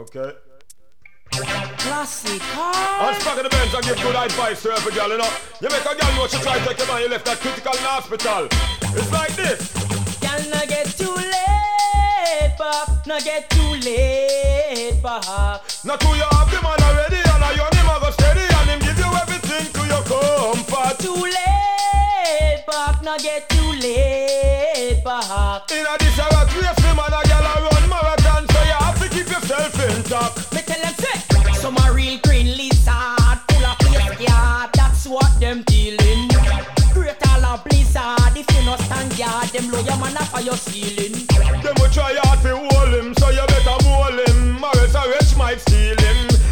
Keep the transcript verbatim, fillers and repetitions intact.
Okay. Classic. I'm stuck in the bench and give good advice to every girl, you know. You make a girl know she try to take your man, you left that critical in the hospital. It's like this. Girl, not get too late, pop. Not get too late, pop. Now to you have the man already, and now your name a go steady, and him give you everything to your comfort. Too late, pop. Not get too late, pop. In a this a rat race, the man a girl a run marathon, so you have to keep yourself intact. Me tell them say, some a real green lizard, full of face yard. That's what them dealing. Great all a blizzard. If you no stand yard, them blow your man up for your ceiling. Them will try